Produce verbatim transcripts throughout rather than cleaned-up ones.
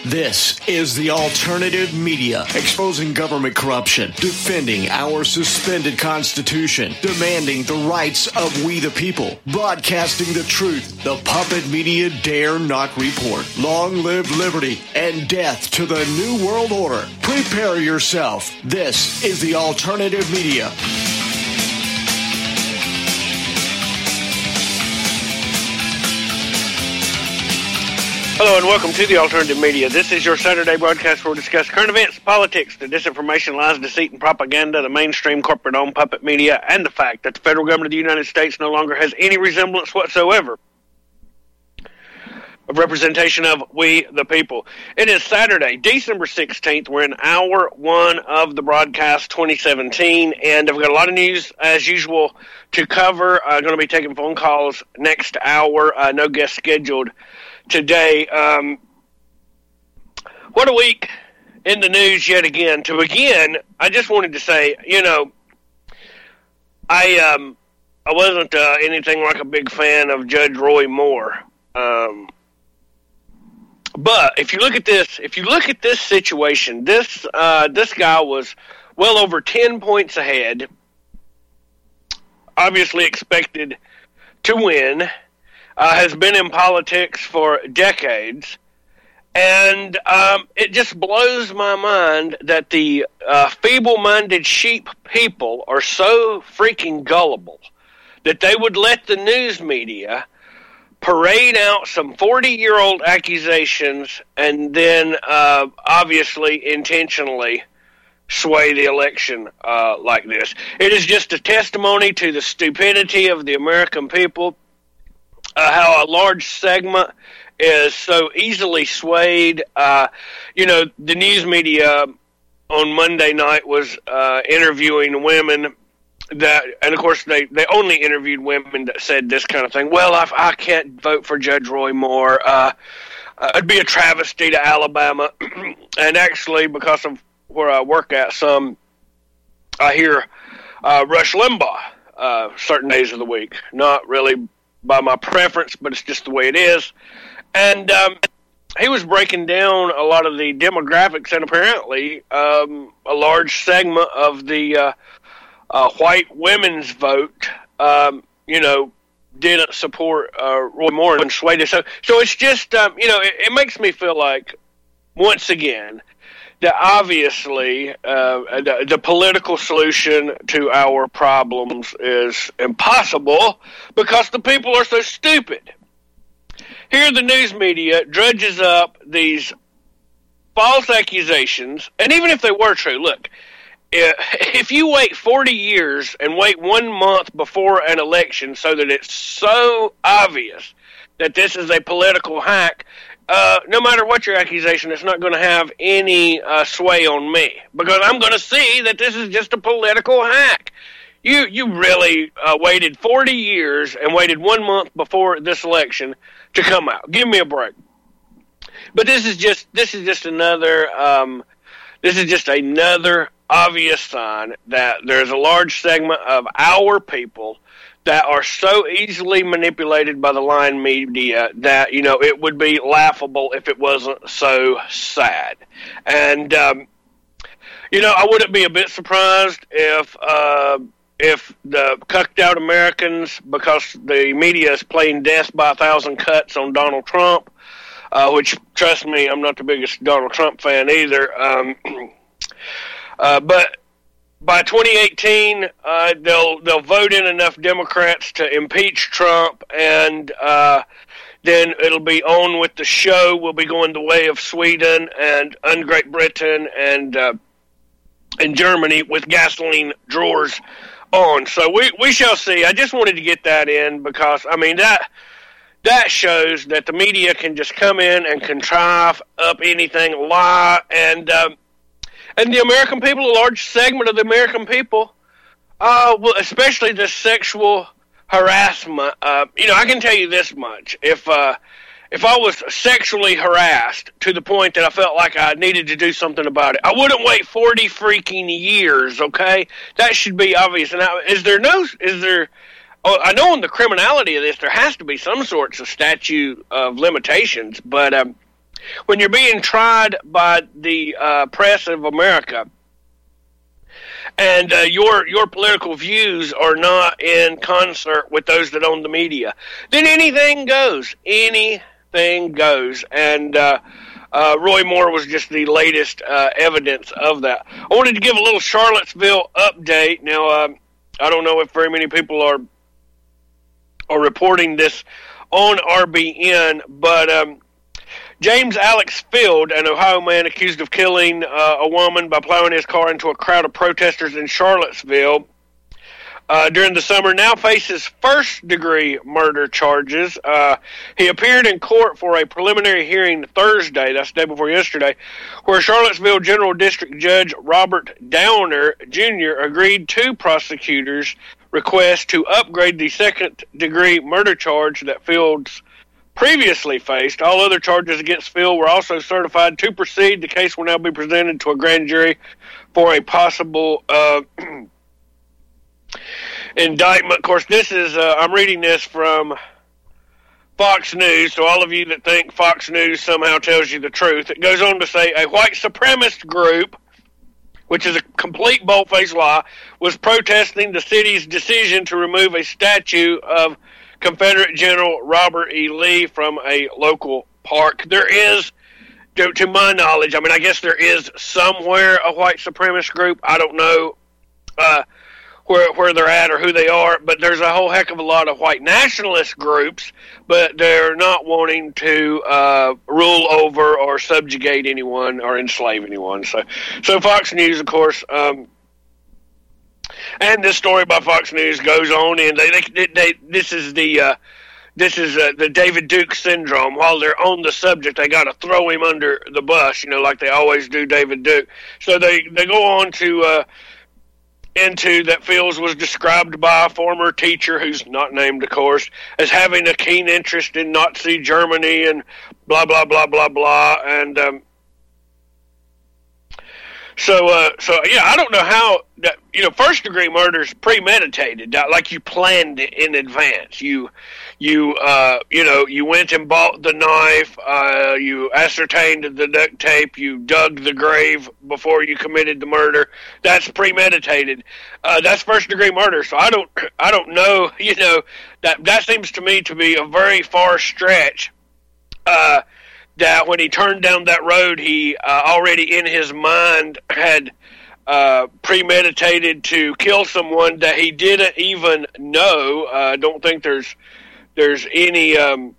This is the alternative media, exposing government corruption, defending our suspended constitution, demanding the rights of we the people, broadcasting the truth the puppet media dare not report. Long live liberty and death to the New World Order. Prepare yourself. This is the alternative media. Hello and welcome to the Alternative Media. This is your Saturday broadcast where we discuss current events, politics, the disinformation, lies, deceit, and propaganda, the mainstream corporate-owned puppet media, and the fact that the federal government of the United States no longer has any resemblance whatsoever of representation of we the people. It is Saturday, December sixteenth. We're in hour one of the broadcast twenty seventeen, and I've got a lot of news, as usual, to cover. I'm uh, going to be taking phone calls next hour. Uh, no guest scheduled today. Um, what a week in the news yet again. To begin, I just wanted to say, you know, I um, I wasn't uh, anything like a big fan of Judge Roy Moore. Um, but if you look at this, if you look at this situation, this uh, this guy was well over ten points ahead, obviously expected to win. Uh, has been in politics for decades, and um, it just blows my mind that the uh, feeble-minded sheep people are so freaking gullible that they would let the news media parade out some forty-year-old accusations and then uh, obviously intentionally sway the election uh, like this. It is just a testimony to the stupidity of the American people. Uh, how a large segment is so easily swayed. Uh, you know, the news media on Monday night was uh, interviewing women that, and of course they, they only interviewed women that said this kind of thing. Well, I, I can't vote for Judge Roy Moore. Uh, uh, it'd be a travesty to Alabama. And actually, because of where I work at some, I hear uh, Rush Limbaugh uh, certain days of the week. Not really by my preference, but it's just the way it is. And um, he was breaking down a lot of the demographics, and apparently um, a large segment of the uh, uh, white women's vote, um, you know, didn't support uh, Roy Moore and swayed it. So, so it's just, um, you know, it, it makes me feel like, once again, that obviously uh, the, the political solution to our problems is impossible because the people are so stupid. Here the news media drudges up these false accusations, and even if they were true, look, if you wait forty years and wait one month before an election so that it's so obvious that this is a political hack, Uh, no matter what your accusation, it's not going to have any uh, sway on me because I'm going to see that this is just a political hack. You you really uh, waited forty years and waited one month before this election to come out. Give me a break. But this is just this is just another um, this is just another obvious sign that there's a large segment of our people that are so easily manipulated by the lying media that, you know, it would be laughable if it wasn't so sad. And, um, you know, I wouldn't be a bit surprised if uh, if the cucked out Americans, because the media is playing death by a thousand cuts on Donald Trump, uh, which, trust me, I'm not the biggest Donald Trump fan either. Um, uh, but by twenty eighteen, uh, they'll they'll vote in enough Democrats to impeach Trump, and uh, then it'll be on with the show. We'll be going the way of Sweden and un Great Britain and uh, and Germany with gasoline drawers on. So we we shall see. I just wanted to get that in because I mean that that shows that the media can just come in and contrive up anything, lie, and. Um, And the American people, a large segment of the American people, uh, well, especially the sexual harassment. Uh, you know, I can tell you this much: if uh, if I was sexually harassed to the point that I felt like I needed to do something about it, I wouldn't wait forty freaking years. Okay, that should be obvious. Now, is there no? Is there? Oh, I know in the criminality of this, there has to be some sorts of statute of limitations, but. Um, when you're being tried by the uh, press of America, and uh, your your political views are not in concert with those that own the media, then anything goes. Anything goes. And uh, uh, Roy Moore was just the latest uh, evidence of that. I wanted to give a little Charlottesville update. Now, uh, I don't know if very many people are are reporting this on R B N, but um, James Alex Field, an Ohio man accused of killing uh, a woman by plowing his car into a crowd of protesters in Charlottesville uh, during the summer, now faces first-degree murder charges. Uh, he appeared in court for a preliminary hearing Thursday, that's the day before yesterday, where Charlottesville General District Judge Robert Downer, Junior agreed to prosecutors' request to upgrade the second-degree murder charge that Fields previously faced. All other charges against Field were also certified to proceed. The case will now be presented to a grand jury for a possible uh, indictment. Of course, this is, uh, I'm reading this from Fox News, so all of you that think Fox News somehow tells you the truth, it goes on to say a white supremacist group, which is a complete bold-faced lie, was protesting the city's decision to remove a statue of Confederate General Robert E. Lee from a local park. There is, to, to my knowledge, I mean, I guess there is somewhere a white supremacist group. I don't know uh, where where they're at or who they are, but there's a whole heck of a lot of white nationalist groups, but they're not wanting to uh, rule over or subjugate anyone or enslave anyone. So, so Fox News, of course, um, and this story by Fox News goes on, and they, they, they this is the uh, this is uh, the David Duke syndrome. While they're on the subject, they got to throw him under the bus, you know, like they always do David Duke. So they, they go on to uh, into that Fields was described by a former teacher who's not named, of course, as having a keen interest in Nazi Germany and blah blah blah blah blah, and um, So, uh, so yeah, I don't know how that, you know, first degree murder is premeditated, like you planned it in advance. You, you, uh, you know, you went and bought the knife, uh, you ascertained the duct tape, you dug the grave before you committed the murder. That's premeditated. Uh, that's first degree murder. So I don't, I don't know, you know, that, that seems to me to be a very far stretch, uh, that when he turned down that road, he uh, already in his mind had uh, premeditated to kill someone that he didn't even know. I uh, don't think there's there's any um,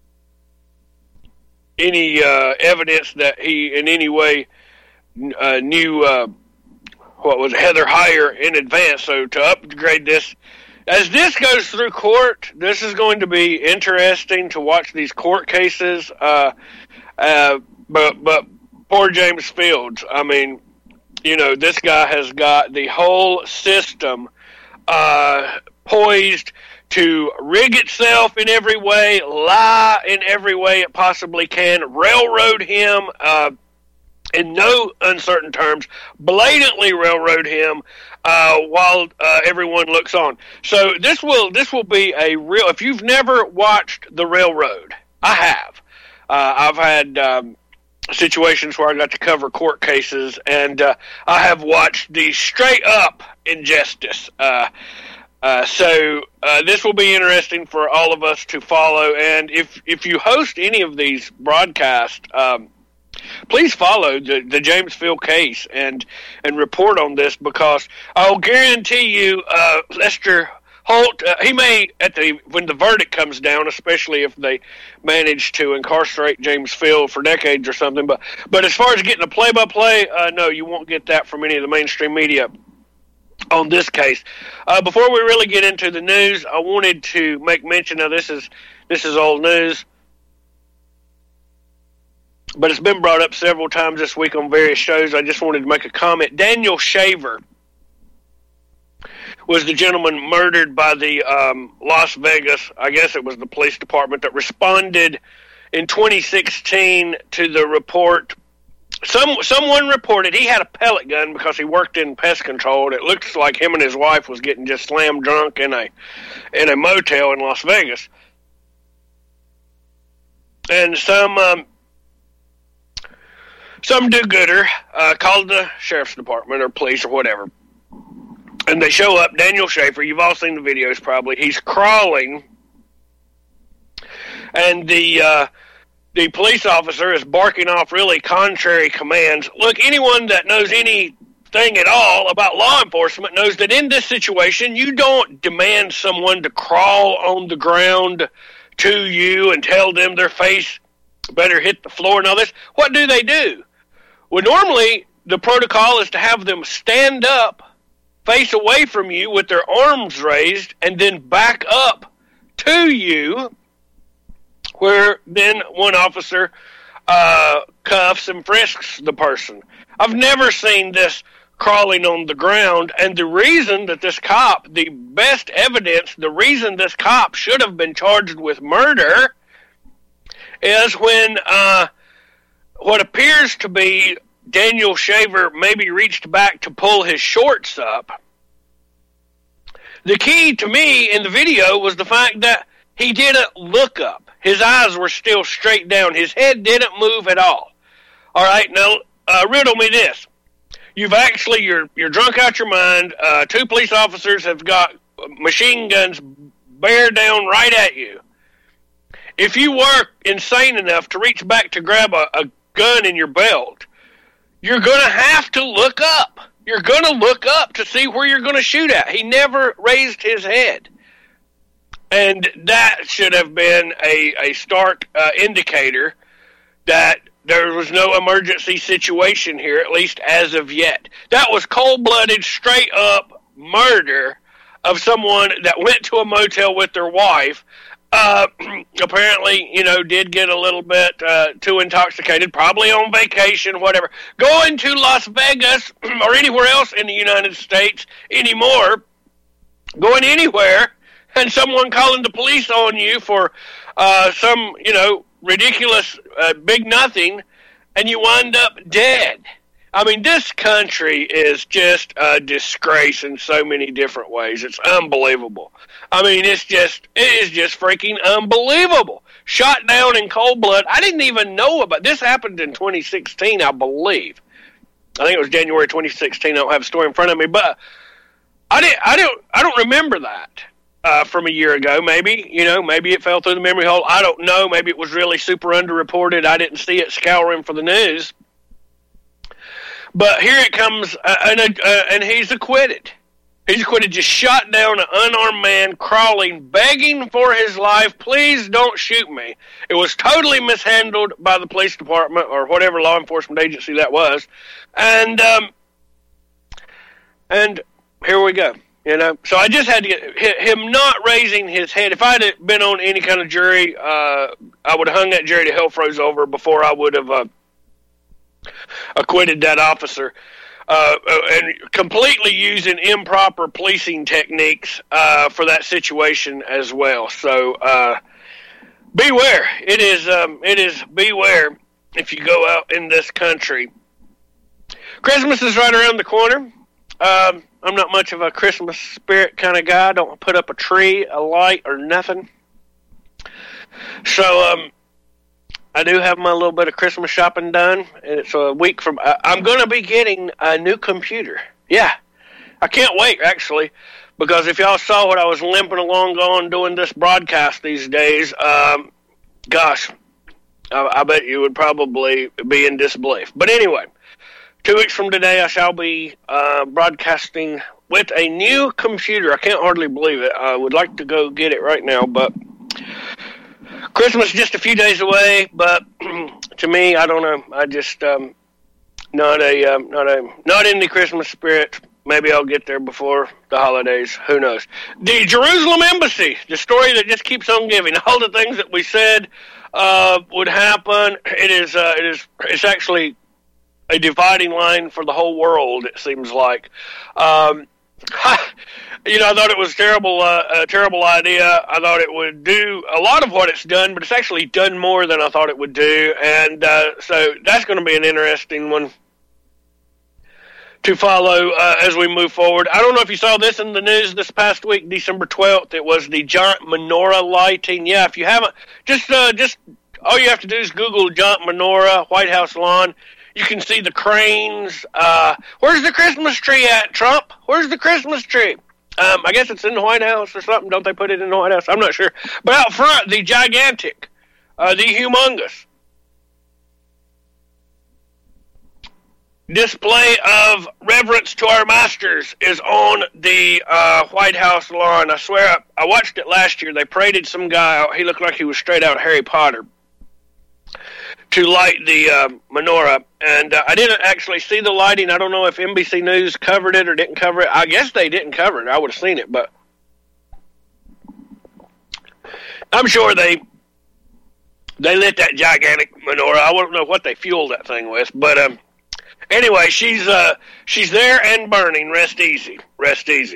any uh, evidence that he in any way uh, knew uh, what was Heather Heyer in advance. So to upgrade this, as this goes through court, this is going to be interesting to watch these court cases. Uh, uh, but but poor James Fields. I mean, you know, this guy has got the whole system uh, poised to rig itself in every way, lie in every way it possibly can, railroad him. Uh, in no uncertain terms, blatantly railroad him uh, while uh, everyone looks on. So this will this will be a real. If you've never watched The Railroad, I have. Uh, I've had um, situations where I got to cover court cases, and uh, I have watched the straight up injustice. Uh, uh, so uh, this will be interesting for all of us to follow. And if if you host any of these broadcasts, um, please follow the, the James Field case and and report on this, because I'll guarantee you, uh, Lester Holt, uh, he may, at the when the verdict comes down, especially if they manage to incarcerate James Field for decades or something, but but as far as getting a play-by-play, uh, no, you won't get that from any of the mainstream media on this case. Uh, before we really get into the news, I wanted to make mention of this is this is old news, but it's been brought up several times this week on various shows. I just wanted to make a comment. Daniel Shaver was the gentleman murdered by the um, Las Vegas, I guess it was the police department, that responded in twenty sixteen to the report. Some Someone reported he had a pellet gun because he worked in pest control, and it looks like him and his wife was getting just slam drunk in a in a motel in Las Vegas. And some um, some do-gooder uh, called the sheriff's department or police or whatever, and they show up. Daniel Schaefer, you've all seen the videos probably. He's crawling, and the uh, the police officer is barking off really contrary commands. Look, anyone that knows anything at all about law enforcement knows that in this situation, you don't demand someone to crawl on the ground to you and tell them their face better hit the floor and all this. What do they do? Well, normally the protocol is to have them stand up, face away from you with their arms raised, and then back up to you, where then one officer uh, cuffs and frisks the person. I've never seen this crawling on the ground, and the reason that this cop, the best evidence, the reason this cop should have been charged with murder is when uh, what appears to be Daniel Shaver maybe reached back to pull his shorts up. The key to me in the video was the fact that he didn't look up. His eyes were still straight down. His head didn't move at all. All right, now uh, riddle me this. You've actually, you're you're drunk out your mind. Uh, two police officers have got machine guns bear down right at you. If you were insane enough to reach back to grab a, a gun in your belt, you're going to have to look up. You're going to look up to see where you're going to shoot at. He never raised his head. And that should have been a, a stark uh, indicator that there was no emergency situation here, at least as of yet. That was cold-blooded, straight-up murder of someone that went to a motel with their wife. Uh, apparently, you know, did get a little bit uh, too intoxicated, probably on vacation, whatever. Going to Las Vegas or anywhere else in the United States anymore, going anywhere, and someone calling the police on you for uh, some, you know, ridiculous uh, big nothing, and you wind up dead. I mean, this country is just a disgrace in so many different ways. It's unbelievable. I mean, it's just, it is just freaking unbelievable. Shot down in cold blood. I didn't even know about this. Happened in twenty sixteen, I believe. I think it was January twenty sixteen. I don't have a story in front of me, but I didn't. I don't. I don't remember that uh, from a year ago. Maybe you know. Maybe it fell through the memory hole. I don't know. Maybe it was really super underreported. I didn't see it scouring for the news. But here it comes, uh, and uh, and he's acquitted. He's acquitted, just shot down an unarmed man crawling, begging for his life. Please don't shoot me. It was totally mishandled by the police department or whatever law enforcement agency that was. And, um, and here we go. You know, so I just had to get him not raising his head. If I'd been on any kind of jury, uh, I would have hung that jury till hell froze over before I would have, uh, acquitted that officer. Uh, and completely using improper policing techniques uh, for that situation as well. So uh, beware. It is um, it is beware if you go out in this country. Christmas is right around the corner. Um, I'm not much of a Christmas spirit kind of guy. I don't put up a tree, a light, or nothing. So um, I do have my little bit of Christmas shopping done, and it's a week from... Uh, I'm going to be getting a new computer. Yeah. I can't wait, actually, because if y'all saw what I was limping along on doing this broadcast these days, um, gosh, I, I bet you would probably be in disbelief. But anyway, two weeks from today, I shall be uh, broadcasting with a new computer. I can't hardly believe it. I would like to go get it right now, but... Christmas just a few days away, but to me, I don't know. I just um, not a um, not a not in the Christmas spirit. Maybe I'll get there before the holidays. Who knows? The Jerusalem Embassy, the story that just keeps on giving. All the things that we said uh, would happen. It is. Uh, it is. It's actually a dividing line for the whole world. It seems like. Um, You know, I thought it was terrible, uh, a terrible idea. I thought it would do a lot of what it's done, but it's actually done more than I thought it would do. And uh, so that's going to be an interesting one to follow uh, as we move forward. I don't know if you saw this in the news this past week, December twelfth. It was the giant menorah lighting. Yeah, if you haven't, just uh, just all you have to do is Google giant menorah, White House lawn. You can see the cranes. Uh, where's the Christmas tree at, Trump? Where's the Christmas tree? Um, I guess it's in the White House or something. Don't they put it in the White House? I'm not sure. But out front, the gigantic, uh, the humongous display of reverence to our masters is on the uh, White House lawn. I swear, I, I watched it last year. They paraded some guy out. He looked like he was straight out of Harry Potter to light the uh, menorah. And uh, I didn't actually see the lighting. I don't know if N B C News covered it or didn't cover it. I guess they didn't cover it. I would have seen it, but I'm sure they they lit that gigantic menorah. I don't know what they fueled that thing with, but um, anyway, she's uh, she's there and burning. Rest easy. Rest easy.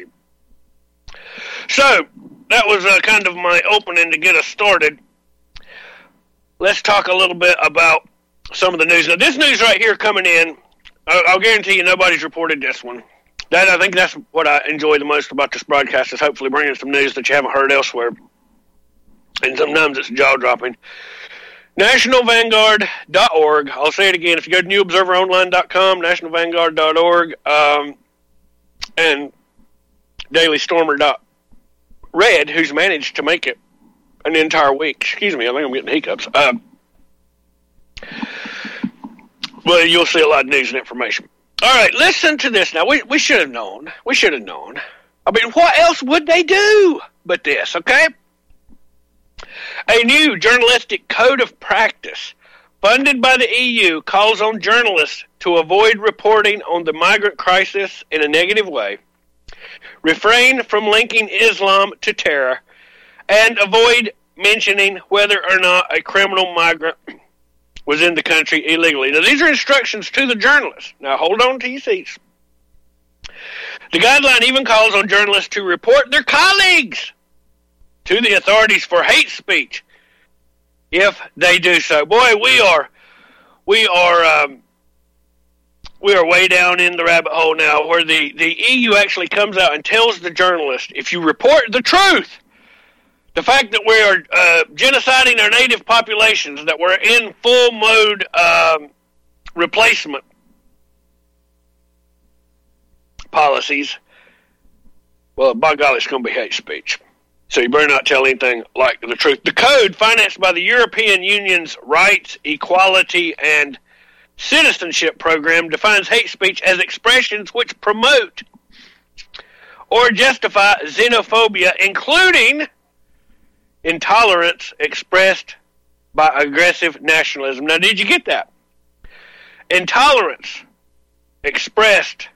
So that was uh, kind of my opening to get us started. Let's talk a little bit about some of the news. Now, this news right here coming in, I'll guarantee you nobody's reported this one. That I think that's what I enjoy the most about this broadcast, is hopefully bringing some news that you haven't heard elsewhere. And sometimes it's jaw-dropping. national vanguard dot org. I'll say it again. If you go to new observer online dot com, national vanguard dot org, um, and daily stormer dot red, who's managed to make it an entire week. Excuse me, I think I'm getting hiccups. Uh, well, you'll see a lot of news and information. All right, listen to this now. We we should have known. We should have known. I mean, what else would they do but this, okay? A new journalistic code of practice funded by the E U calls on journalists to avoid reporting on the migrant crisis in a negative way, refrain from linking Islam to terror, and avoid mentioning whether or not a criminal migrant was in the country illegally. Now, these are instructions to the journalists. Now, hold on to your seats. The guideline even calls on journalists to report their colleagues to the authorities for hate speech if they do so. Boy, we are, we are, um, we are way down in the rabbit hole now, where the, the E U actually comes out and tells the journalist, if you report the truth, the fact that we are uh, genociding our native populations, that we're in full mode um, replacement policies, well, by golly, it's going to be hate speech. So you better not tell anything like the truth. The code, financed by the European Union's Rights, Equality, and Citizenship Program, defines hate speech as expressions which promote or justify xenophobia, including intolerance expressed by aggressive nationalism. Now, did you get that? Intolerance expressed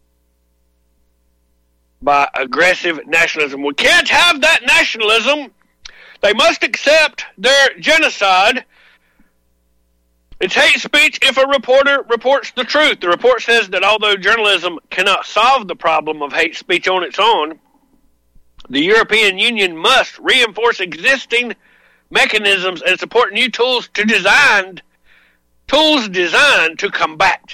by aggressive nationalism. We can't have that nationalism. They must accept their genocide. It's hate speech if a reporter reports the truth. The report says that although journalism cannot solve the problem of hate speech on its own, the European Union must reinforce existing mechanisms and support new tools to design tools designed to combat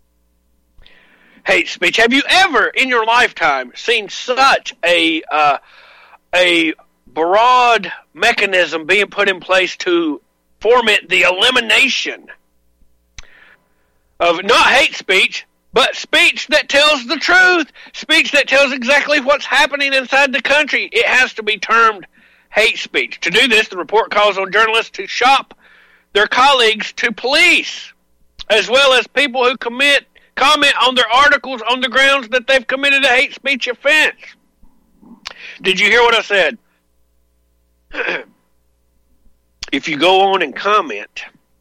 hate speech. Have you ever in your lifetime seen such a uh, a broad mechanism being put in place to foment the elimination of not hate speech, but speech that tells the truth, speech that tells exactly what's happening inside the country? It has to be termed hate speech. To do this, the report calls on journalists to shop their colleagues to police, as well as people who commit comment on their articles on the grounds that they've committed a hate speech offense. Did you hear what I said? If you go on and comment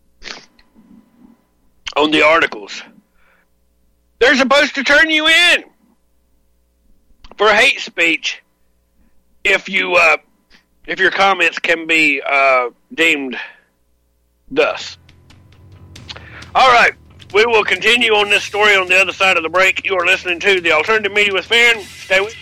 on the articles, they're supposed to turn you in for hate speech if you uh, if your comments can be uh, deemed thus. All right, we will continue on this story on the other side of the break. You are listening to the Alternative Media with Farron. Stay with.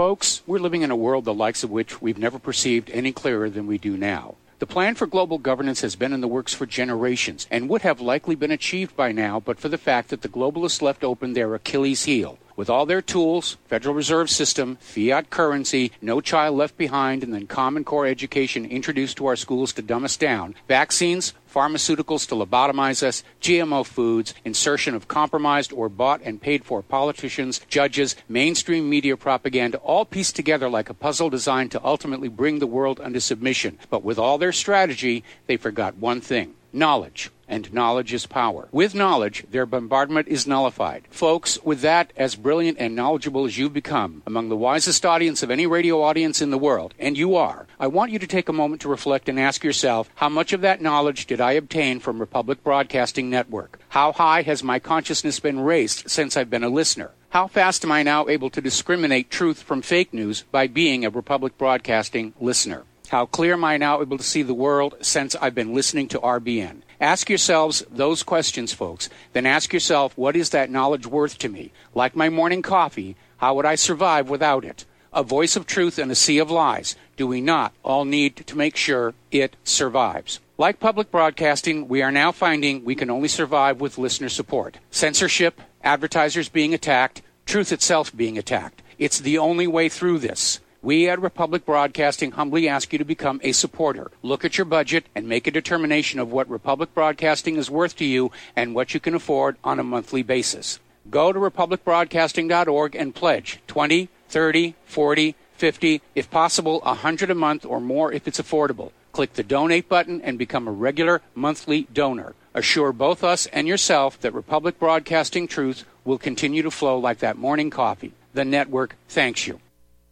Folks, we're living in a world the likes of which we've never perceived any clearer than we do now. The plan for global governance has been in the works for generations and would have likely been achieved by now but for the fact that the globalists left open their Achilles heel. With all their tools, Federal Reserve System, fiat currency, no child left behind, and then Common Core education introduced to our schools to dumb us down, vaccines, pharmaceuticals to lobotomize us, G M O foods, insertion of compromised or bought and paid for politicians, judges, mainstream media propaganda, all pieced together like a puzzle designed to ultimately bring the world under submission. But with all their strategy, they forgot one thing: knowledge. And knowledge is power. With knowledge, their bombardment is nullified. Folks, with that, as brilliant and knowledgeable as you've become, among the wisest audience of any radio audience in the world, and you are, I want you to take a moment to reflect and ask yourself, how much of that knowledge did I obtain from Republic Broadcasting Network? How high has my consciousness been raised since I've been a listener? How fast am I now able to discriminate truth from fake news by being a Republic Broadcasting listener? How clear am I now able to see the world since I've been listening to R B N? Ask yourselves those questions, folks. Then ask yourself, what is that knowledge worth to me? Like my morning coffee, how would I survive without it? A voice of truth in a sea of lies. Do we not all need to make sure it survives? Like public broadcasting, we are now finding we can only survive with listener support. Censorship, advertisers being attacked, truth itself being attacked. It's the only way through this. We at Republic Broadcasting humbly ask you to become a supporter. Look at your budget and make a determination of what Republic Broadcasting is worth to you and what you can afford on a monthly basis. Go to republic broadcasting dot org and pledge twenty, thirty, forty, fifty, if possible one hundred a month or more if it's affordable. Click the donate button and become a regular monthly donor. Assure both us and yourself that Republic Broadcasting truth will continue to flow like that morning coffee. The network thanks you.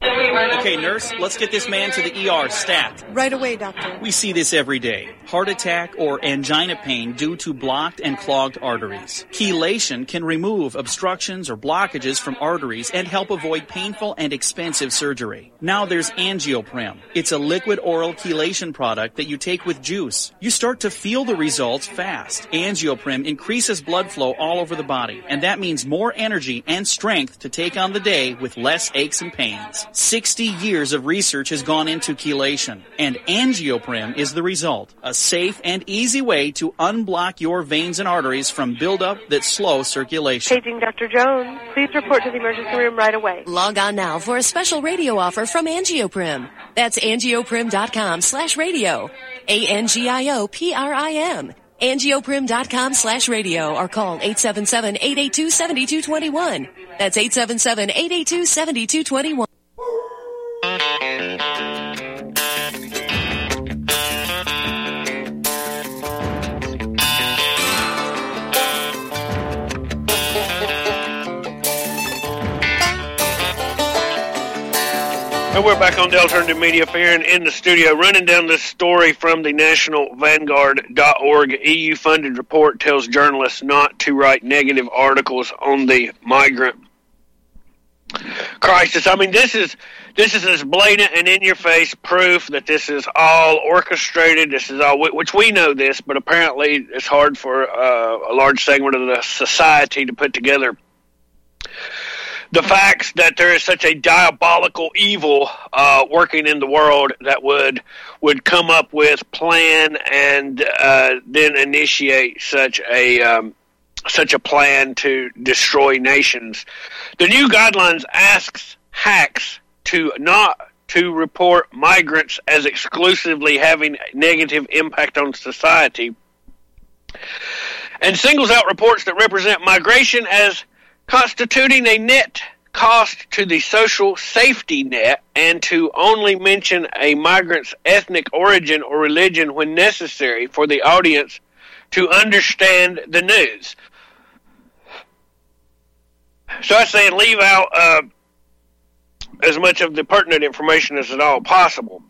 Okay, nurse, let's get this man to the E R stat. Right away, doctor. We see this every day. Heart attack or angina pain due to blocked and clogged arteries. Chelation can remove obstructions or blockages from arteries and help avoid painful and expensive surgery. Now there's Angioprim. It's a liquid oral chelation product that you take with juice. You start to feel the results fast. Angioprim increases blood flow all over the body, and that means more energy and strength to take on the day with less aches and pains. sixty years of research has gone into chelation, and Angioprim is the result. A safe and easy way to unblock your veins and arteries from buildup that slow circulation. Paging Doctor Jones. Please report to the emergency room right away. Log on now for a special radio offer from Angioprim. That's angioprim.com slash radio. A N G I O P R I M. angioprim.com slash radio or call eight seven seven, eight eight two, seven two two one. That's eight seven seven, eight eight two, seven two two one. And we're back on the Alternative Media Fair and in the studio running down this story from the national vanguard dot org. E U-funded report tells journalists not to write negative articles on the migrant crisis. I mean, this is this is as blatant and in-your-face proof that this is all orchestrated. This is all, which we know this, but apparently it's hard for uh, a large segment of the society to put together the facts that there is such a diabolical evil uh, working in the world that would would come up with, plan, and uh, then initiate such a um, such a plan to destroy nations. The new guidelines asks hacks to not to report migrants as exclusively having a negative impact on society, and singles out reports that represent migration as constituting a net cost to the social safety net, and to only mention a migrant's ethnic origin or religion when necessary for the audience to understand the news. So I say leave out uh, as much of the pertinent information as at all possible.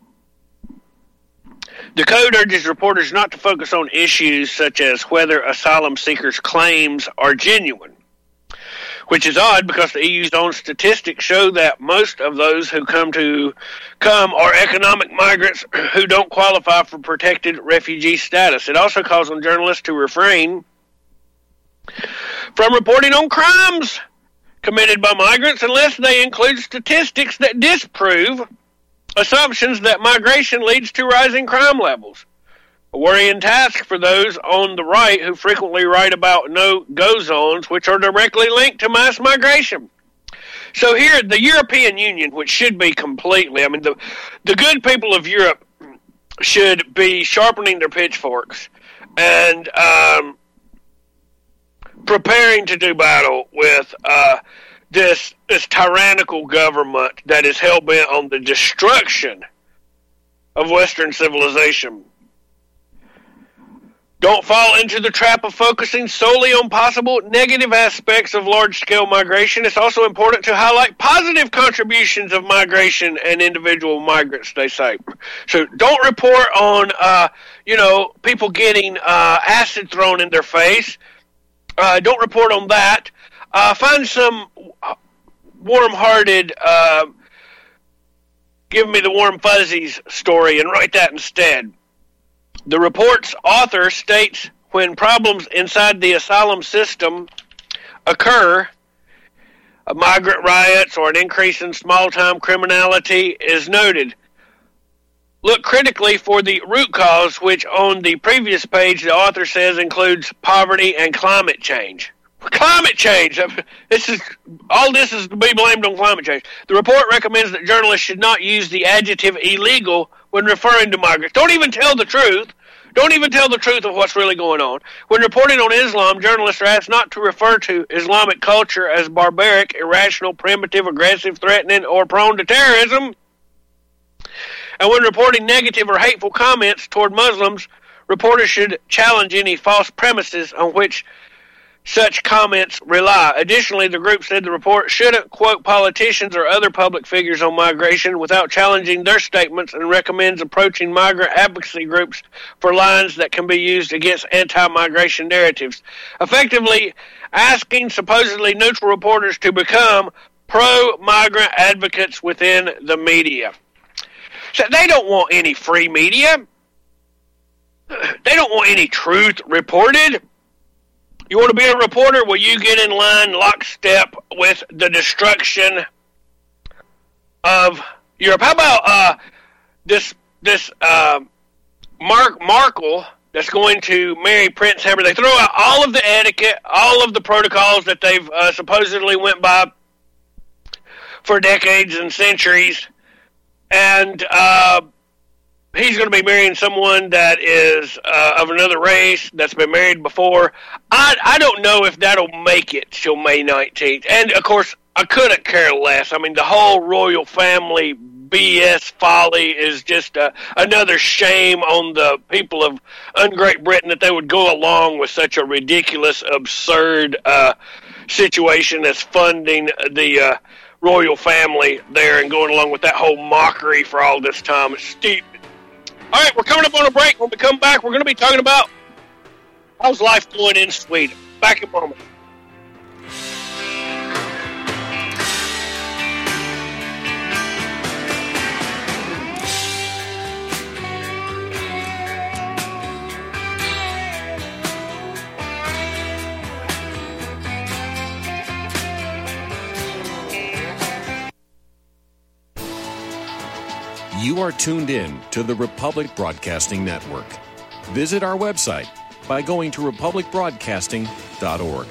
The code urges reporters not to focus on issues such as whether asylum seekers' claims are genuine, which is odd because the E U's own statistics show that most of those who come to come are economic migrants who don't qualify for protected refugee status. It also calls on journalists to refrain from reporting on crimes committed by migrants unless they include statistics that disprove assumptions that migration leads to rising crime levels. A worrying task for those on the right who frequently write about no-go zones, which are directly linked to mass migration. So here, the European Union, which should be completely, I mean, the, the good people of Europe should be sharpening their pitchforks and um, preparing to do battle with uh, this this tyrannical government that is hell-bent on the destruction of Western civilization. Don't fall into the trap of focusing solely on possible negative aspects of large-scale migration. It's also important to highlight positive contributions of migration and individual migrants, they say. So don't report on, uh, you know, people getting uh, acid thrown in their face. Uh, don't report on that. Uh, find some warm-hearted, uh, give me the warm fuzzies story and write that instead. The report's author states when problems inside the asylum system occur, a migrant riots or an increase in small-time criminality is noted. Look critically for the root cause, which on the previous page the author says includes poverty and climate change. Climate change! This is all this is to be blamed on climate change. The report recommends that journalists should not use the adjective illegal when referring to migrants. Don't even tell the truth. Don't even tell the truth of what's really going on. When reporting on Islam, journalists are asked not to refer to Islamic culture as barbaric, irrational, primitive, aggressive, threatening, or prone to terrorism. And when reporting negative or hateful comments toward Muslims, reporters should challenge any false premises on which such comments rely. Additionally, the group said the report shouldn't quote politicians or other public figures on migration without challenging their statements and recommends approaching migrant advocacy groups for lines that can be used against anti-migration narratives, effectively asking supposedly neutral reporters to become pro-migrant advocates within the media. So they don't want any free media. They don't want any truth reported. You want to be a reporter? Well, you get in line lockstep with the destruction of Europe. How about uh, this this uh, Mark Markle that's going to marry Prince Harry? They throw out all of the etiquette, all of the protocols that they've uh, supposedly went by for decades and centuries, and uh, he's going to be marrying someone that is uh, of another race that's been married before. I I don't know if that'll make it till May nineteenth. And, of course, I couldn't care less. I mean, the whole royal family B S folly is just uh, another shame on the people of un-Great Britain that they would go along with such a ridiculous, absurd uh, situation as funding the uh, royal family there and going along with that whole mockery for all this time. It's stupid. All right, we're coming up on a break. When we come back, we're going to be talking about how's life going in Sweden. Back in a moment. You are tuned in to the Republic Broadcasting Network. Visit our website by going to republic broadcasting dot org.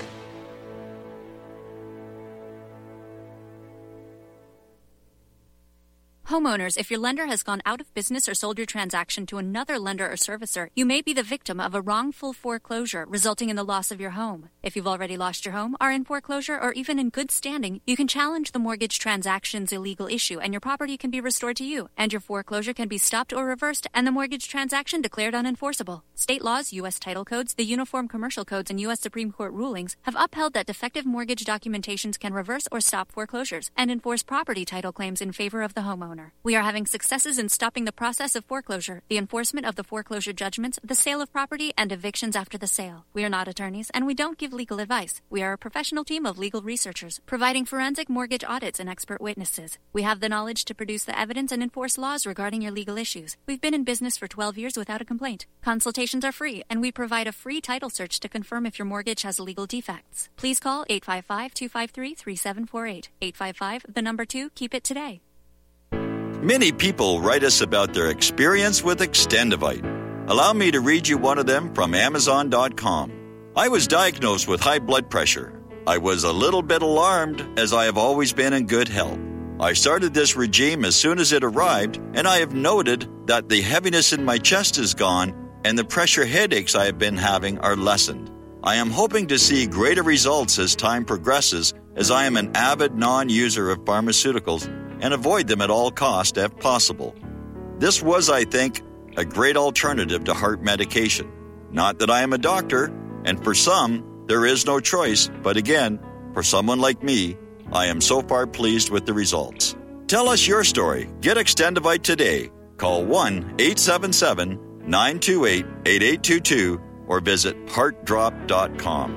Homeowners, if your lender has gone out of business or sold your transaction to another lender or servicer, you may be the victim of a wrongful foreclosure resulting in the loss of your home. If you've already lost your home, are in foreclosure, or even in good standing, you can challenge the mortgage transaction's illegal issue and your property can be restored to you, and your foreclosure can be stopped or reversed and the mortgage transaction declared unenforceable. State laws, U S title codes, the Uniform Commercial Codes, and U S Supreme Court rulings have upheld that defective mortgage documentations can reverse or stop foreclosures and enforce property title claims in favor of the homeowner. homeowner. We are having successes in stopping the process of foreclosure, the enforcement of the foreclosure judgments, the sale of property, and evictions after the sale. We are not attorneys, and we don't give legal advice. We are a professional team of legal researchers, providing forensic mortgage audits and expert witnesses. We have the knowledge to produce the evidence and enforce laws regarding your legal issues. We've been in business for twelve years without a complaint. Consultations are free, and we provide a free title search to confirm if your mortgage has legal defects. Please call eight five five, two five three, three seven four eight. eight five five, the number two, keep it today. Many people write us about their experience with Extendivite. Allow me to read you one of them from Amazon dot com. I was diagnosed with high blood pressure. I was a little bit alarmed, as I have always been in good health. I started this regime as soon as it arrived, and I have noted that the heaviness in my chest is gone, and the pressure headaches I have been having are lessened. I am hoping to see greater results as time progresses, as I am an avid non-user of pharmaceuticals and avoid them at all costs if possible. This was, I think, a great alternative to heart medication. Not that I am a doctor, and for some, there is no choice, but again, for someone like me, I am so far pleased with the results. Tell us your story. Get Extendivite today. Call one eight seven seven, nine two eight, eight eight two two or visit heart drop dot com.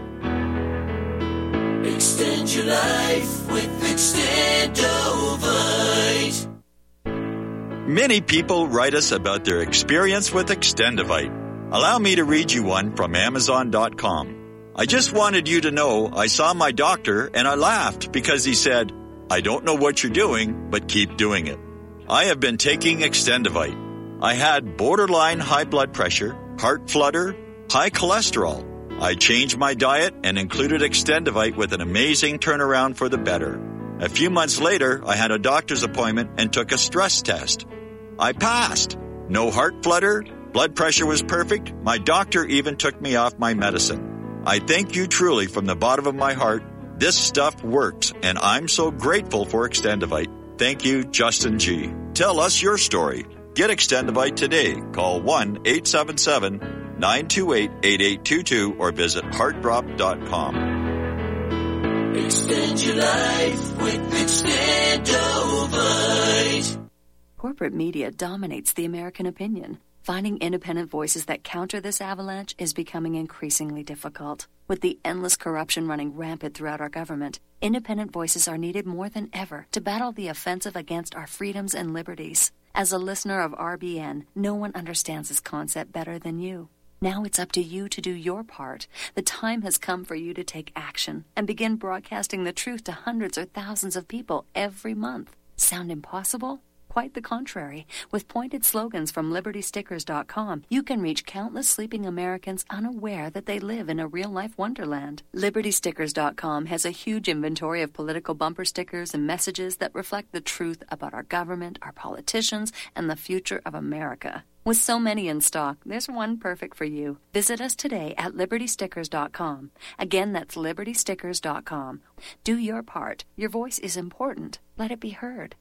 Extend your life with Extendivite. Many people write us about their experience with Extendivite. Allow me to read you one from Amazon dot com. I just wanted you to know I saw my doctor and I laughed because he said, "I don't know what you're doing, but keep doing it." I have been taking Extendivite. I had borderline high blood pressure, heart flutter, high cholesterol. I changed my diet and included Extendivite with an amazing turnaround for the better. A few months later, I had a doctor's appointment and took a stress test. I passed. No heart flutter, blood pressure was perfect. My doctor even took me off my medicine. I thank you truly from the bottom of my heart. This stuff works, and I'm so grateful for Extendivite. Thank you, Justin G. Tell us your story. Get Extendivite today. Call one eight seven seven, nine two eight, eight eight two two or visit heart drop dot com. Extend your life with Extendivite. Corporate media dominates the American opinion. Finding independent voices that counter this avalanche is becoming increasingly difficult. With the endless corruption running rampant throughout our government, independent voices are needed more than ever to battle the offensive against our freedoms and liberties. As a listener of R B N, no one understands this concept better than you. Now it's up to you to do your part. The time has come for you to take action and begin broadcasting the truth to hundreds or thousands of people every month. Sound impossible? Quite the contrary. With pointed slogans from liberty stickers dot com, you can reach countless sleeping Americans unaware that they live in a real-life wonderland. liberty stickers dot com has a huge inventory of political bumper stickers and messages that reflect the truth about our government, our politicians, and the future of America. With so many in stock, there's one perfect for you. Visit us today at liberty stickers dot com. Again, that's liberty stickers dot com. Do your part. Your voice is important. Let it be heard.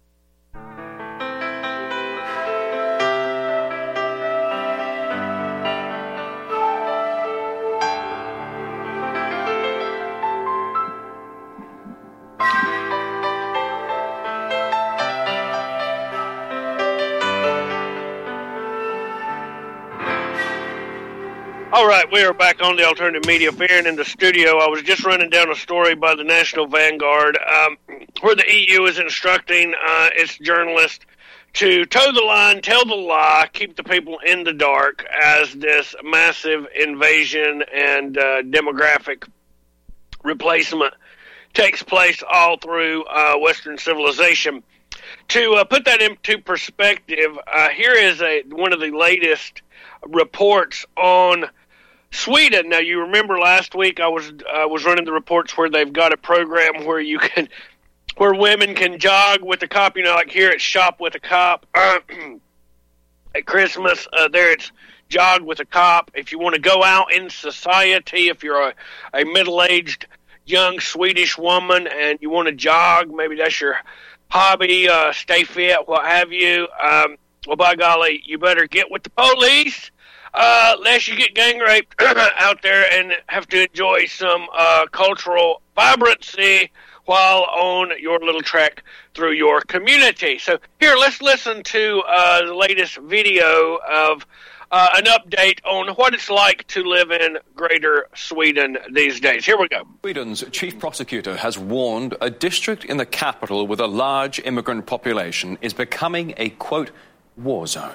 All right, we are back on the Alternative Media Fair, and in the studio, I was just running down a story by the National Vanguard um, where the E U is instructing uh, its journalists to toe the line, tell the lie, keep the people in the dark as this massive invasion and uh, demographic replacement takes place all through uh, Western civilization. To uh, put that into perspective, uh, here is a one of the latest reports on Sweden. Now, you remember last week I was uh, was running the reports where they've got a program where you can, where women can jog with a cop. You know, like here it's Shop with a Cop. Uh, at Christmas, uh, there it's Jog with a Cop. If you want to go out in society, if you're a, a middle-aged young Swedish woman and you want to jog, maybe that's your hobby, uh, stay fit, what have you. Um, well, by golly, you better get with the police. Uh, lest you get gang raped out there and have to enjoy some uh, cultural vibrancy while on your little trek through your community. So here, let's listen to uh, the latest video of uh, an update on what it's like to live in Greater Sweden these days. Here we go. Sweden's chief prosecutor has warned a district in the capital with a large immigrant population is becoming a, quote, war zone.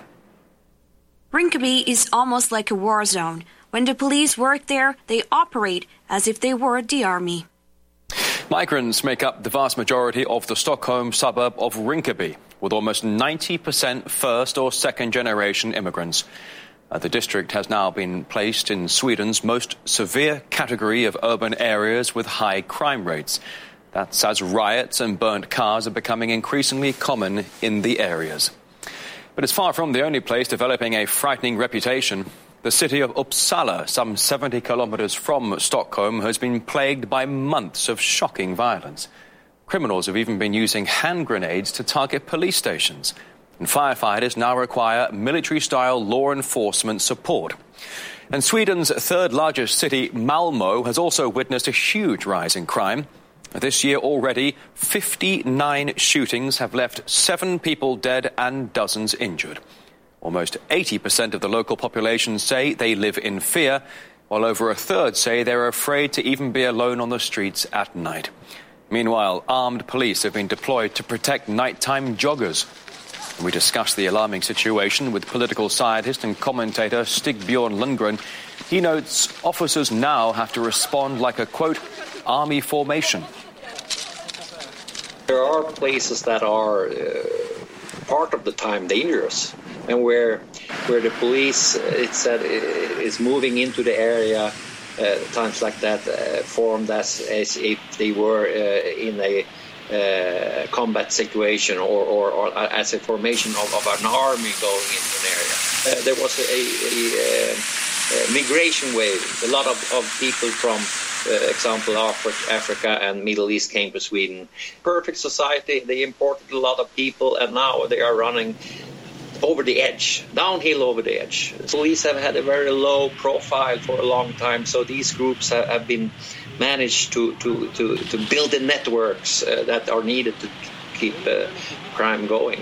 Rinkeby is almost like a war zone. When the police work there, they operate as if they were the army. Migrants make up the vast majority of the Stockholm suburb of Rinkeby, with almost ninety percent first or second generation immigrants. Uh, the district has now been placed in Sweden's most severe category of urban areas with high crime rates. That's as riots and burnt cars are becoming increasingly common in the areas. But it's far from the only place developing a frightening reputation. The city of Uppsala, some seventy kilometers from Stockholm, has been plagued by months of shocking violence. Criminals have even been using hand grenades to target police stations. And firefighters now require military-style law enforcement support. And Sweden's third-largest city, Malmö, has also witnessed a huge rise in crime. This year already, fifty-nine shootings have left seven people dead and dozens injured. Almost eighty percent of the local population say they live in fear, while over a third say they're afraid to even be alone on the streets at night. Meanwhile, armed police have been deployed to protect nighttime joggers. We discussed the alarming situation with political scientist and commentator Stig-Bjorn Lundgren. He notes officers now have to respond like a, quote, army formation. There are places that are uh, part of the time dangerous, and where where the police, it said, is moving into the area, uh, times like that, uh, formed as, as if they were uh, in a uh, combat situation, or, or, or as a formation of, of an army going into an area. Uh, there was a, a, a, a migration wave. A lot of, of people from, uh, example, Africa, Africa and Middle East came to Sweden. Perfect society. They imported a lot of people, and now they are running over the edge, downhill over the edge. Police have had a very low profile for a long time, so these groups have, have been managed to, to, to, to build the networks uh, that are needed to keep uh, crime going.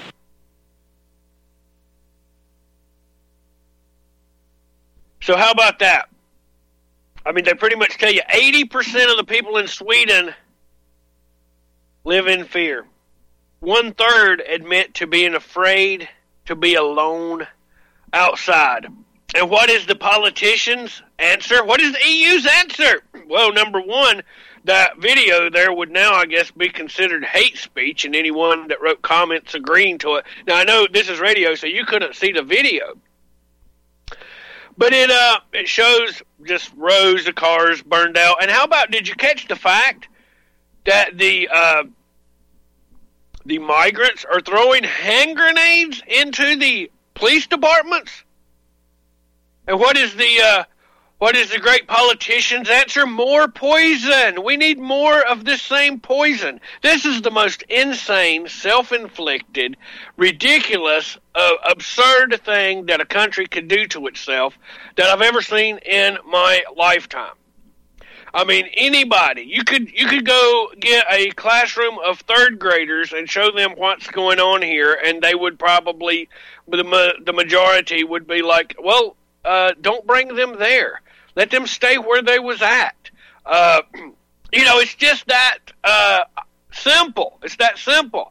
So how about that? I mean, they pretty much tell you eighty percent of the people in Sweden live in fear. One third admit to being afraid to be alone outside. And what is the politicians' answer? What is the E U's answer? Well, number one, that video there would now, I guess, be considered hate speech, and anyone that wrote comments agreeing to it. Now, I know this is radio, so you couldn't see the video. But it uh it shows just rows of cars burned out. And how about, did you catch the fact that the uh the migrants are throwing hand grenades into the police departments? And what is the uh, what is the great politician's answer? More poison. We need more of this same poison. This is the most insane, self-inflicted, ridiculous, uh, absurd thing that a country could do to itself that I've ever seen in my lifetime. I mean, anybody, you could you could go get a classroom of third graders and show them what's going on here, and they would probably, the the majority would be like, well, uh, don't bring them there. Let them stay where they was at. Uh, you know, it's just that uh, simple. It's that simple.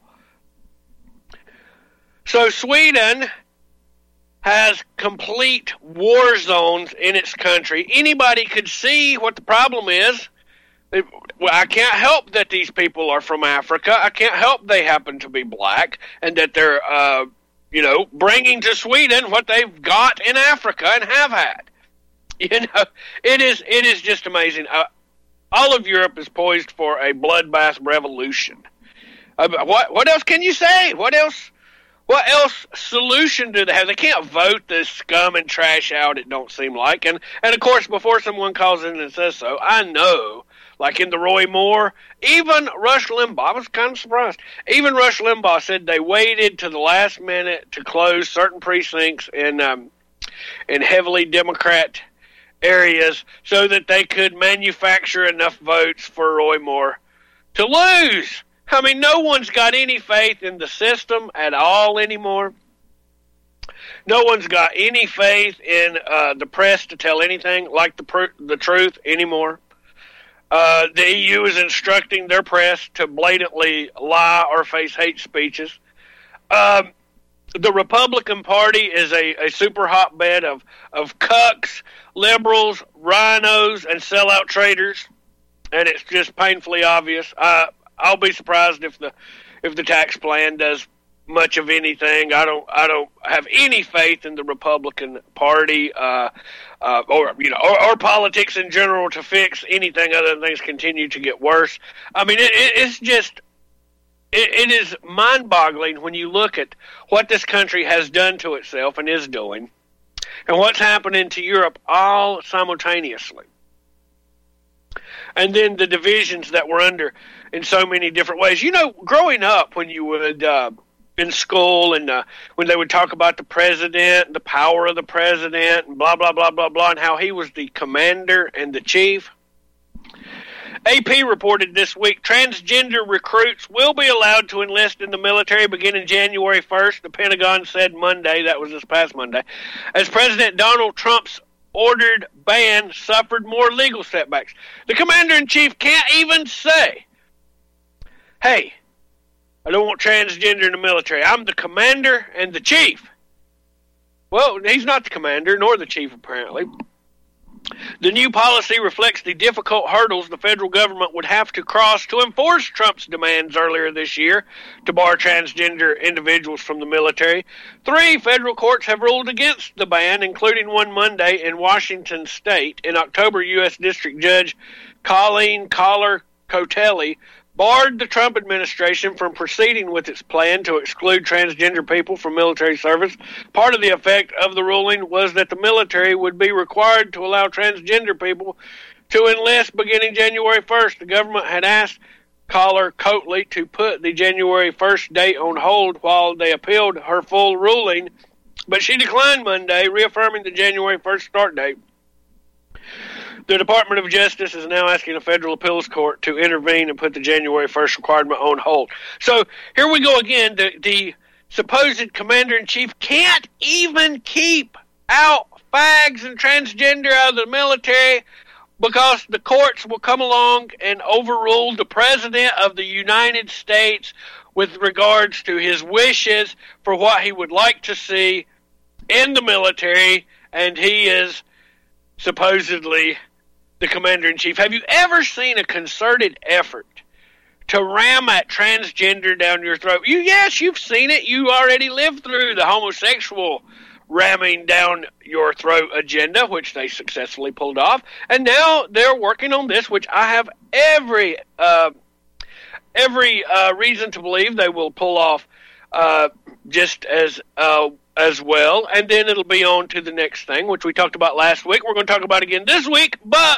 So Sweden has complete war zones in its country. Anybody could see what the problem is. It, well, I can't help that these people are from Africa. I can't help they happen to be black, and that they're, uh, you know, bringing to Sweden what they've got in Africa and have had. You know, it is it is just amazing. Uh, all of Europe is poised for a bloodbath revolution. Uh, what what else can you say? What else? What else solution do they have? They can't vote this scum and trash out, it don't seem like. And, and of course, before someone calls in and says so, I know, like in the Roy Moore, even Rush Limbaugh, I was kind of surprised, even Rush Limbaugh said they waited to the last minute to close certain precincts in um, in heavily Democrat areas so that they could manufacture enough votes for Roy Moore to lose. I mean, no one's got any faith in the system at all anymore. No one's got any faith in uh, the press to tell anything like the pr- the truth anymore. Uh, the E U is instructing their press to blatantly lie or face hate speeches. Um, the Republican Party is a, a super hotbed of, of cucks, liberals, rhinos, and sellout traitors, and it's just painfully obvious. Uh, I'll be surprised if the if the tax plan does much of anything. I don't I don't have any faith in the Republican Party uh, uh, or you know or, or politics in general to fix anything other than things continue to get worse. I mean, it, it, it's just it, it is mind-boggling when you look at what this country has done to itself and is doing, and what's happening to Europe all simultaneously. And then the divisions that we're under in so many different ways. You know, growing up when you would, uh, in school, and uh, when they would talk about the president, and the power of the president, and blah, blah, blah, blah, blah, and how he was the commander and the chief. A P reported this week, transgender recruits will be allowed to enlist in the military beginning January first, the Pentagon said Monday, that was this past Monday, as President Donald Trump's ordered ban suffered more legal setbacks. The commander-in-chief can't even say, hey, I don't want transgender in the military. I'm the commander and the chief. Well, he's not the commander nor the chief, apparently. The new policy reflects the difficult hurdles the federal government would have to cross to enforce Trump's demands earlier this year to bar transgender individuals from the military. Three federal courts have ruled against the ban, including one Monday in Washington State. In October, U S District Judge Colleen Collar-Cotelli barred the Trump administration from proceeding with its plan to exclude transgender people from military service. Part of the effect of the ruling was that the military would be required to allow transgender people to enlist beginning January first. The government had asked Collar-Cotelli to put the January first date on hold while they appealed her full ruling, but she declined Monday, reaffirming the January first start date. The Department of Justice is now asking a federal appeals court to intervene and put the January first requirement on hold. So here we go again. The, the supposed commander-in-chief can't even keep out fags and transgender out of the military because the courts will come along and overrule the President of the United States with regards to his wishes for what he would like to see in the military, and he is supposedly the commander-in-chief. Have you ever seen a concerted effort to ram that transgender down your throat? You, yes, you've seen it. You already lived through the homosexual ramming down your throat agenda, which they successfully pulled off. And now they're working on this, which I have every uh, every uh, reason to believe they will pull off uh, just as uh, as well, and then it'll be on to the next thing, which we talked about last week. We're going to talk about again this week, but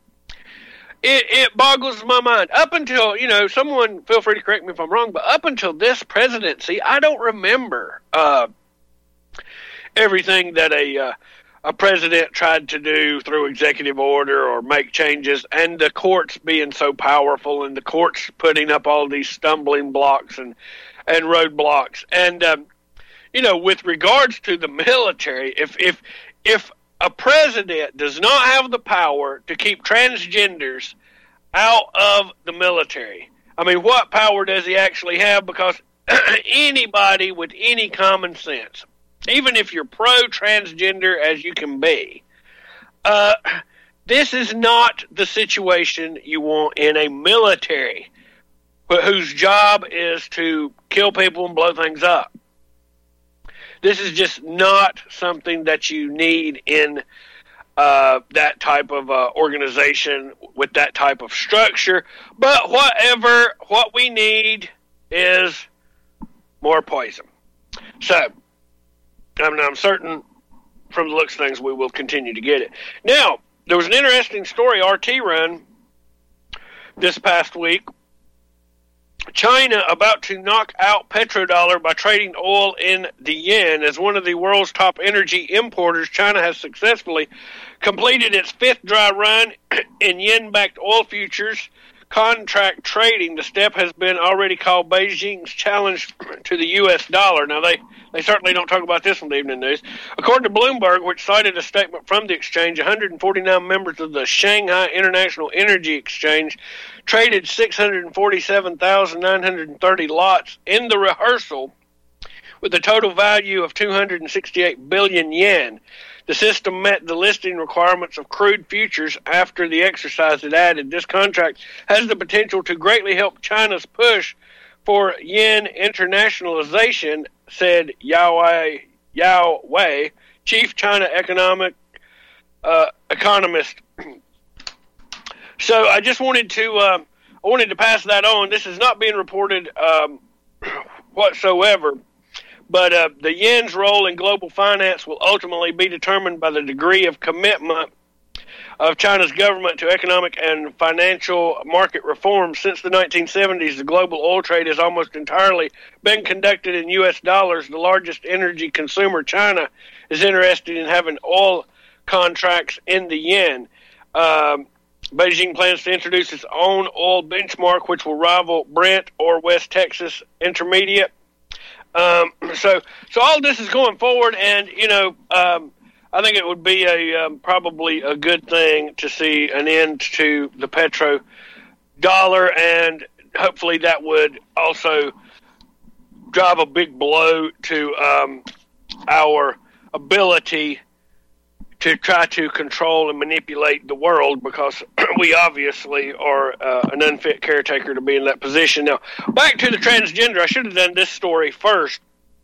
it, it boggles my mind. Up until, you know, someone, feel free to correct me if I'm wrong, but up until this presidency, I don't remember uh, everything that a uh, a president tried to do through executive order or make changes, and the courts being so powerful, and the courts putting up all these stumbling blocks and, and roadblocks. And, um, you know, with regards to the military, if if if a president does not have the power to keep transgenders out of the military, I mean, what power does he actually have? Because anybody with any common sense, even if you're pro-transgender as you can be, uh, this is not the situation you want in a military whose job is to kill people and blow things up. This is just not something that you need in uh, that type of uh, organization with that type of structure. But whatever, what we need is more poison. So, I mean, I'm certain from the looks of things we will continue to get it. Now, there was an interesting story R T ran this past week. China about to knock out petrodollar by trading oil in the yen. As one of the world's top energy importers, China has successfully completed its fifth dry run in yen-backed oil futures contract trading. The step has been already called Beijing's challenge to the U S dollar. Now, they, they certainly don't talk about this on the evening news. According to Bloomberg, which cited a statement from the exchange, one hundred forty-nine members of the Shanghai International Energy Exchange traded six hundred forty-seven thousand nine hundred thirty lots in the rehearsal with a total value of two hundred sixty-eight billion yen. The system met the listing requirements of crude futures after the exercise. It added, this contract has the potential to greatly help China's push for yen internationalization, said Yao Wei, Yao Wei, chief China economic uh, economist. So I just wanted to uh, I wanted to pass that on. This is not being reported um, whatsoever. But uh, the yen's role in global finance will ultimately be determined by the degree of commitment of China's government to economic and financial market reform. Since the nineteen seventies, the global oil trade has almost entirely been conducted in U S dollars. The largest energy consumer, China, is interested in having oil contracts in the yen. Um, Beijing plans to introduce its own oil benchmark, which will rival Brent or West Texas Intermediate. Um, so, so all this is going forward, and you know, um, I think it would be a um, probably a good thing to see an end to the petro dollar, and hopefully that would also drive a big blow to um, our ability to try to control and manipulate the world, because we obviously are uh, an unfit caretaker to be in that position. Now, back to the transgender. I should have done this story first.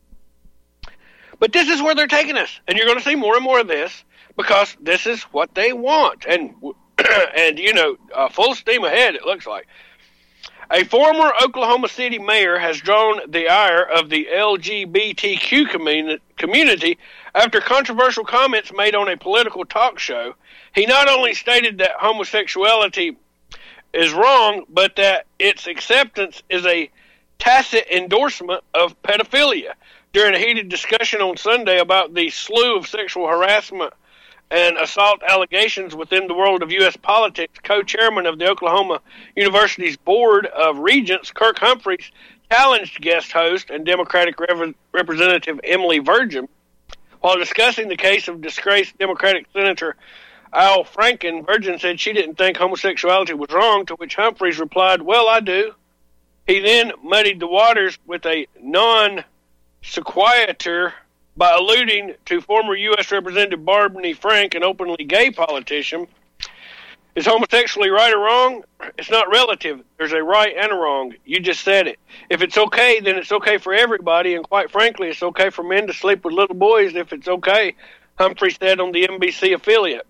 But this is where they're taking us, and you're going to see more and more of this, because this is what they want. And, and you know, uh, full steam ahead, it looks like. A former Oklahoma City mayor has drawn the ire of the L G B T Q community after controversial comments made on a political talk show. He not only stated that homosexuality is wrong, but that its acceptance is a tacit endorsement of pedophilia. During a heated discussion on Sunday about the slew of sexual harassment and assault allegations within the world of U S politics, co-chairman of the Oklahoma University's Board of Regents, Kirk Humphreys, challenged guest host and Democratic Rev- Representative Emily Virgin. While discussing the case of disgraced Democratic Senator Al Franken, Virgin said she didn't think homosexuality was wrong, to which Humphreys replied, "Well, I do." He then muddied the waters with a non-sequitur by alluding to former U S Representative Barney Frank, an openly gay politician. Is homosexuality right or wrong? It's not relative. There's a right and a wrong. You just said it. If it's okay, then it's okay for everybody, and quite frankly, it's okay for men to sleep with little boys if it's okay, Humphrey said on the N B C affiliate.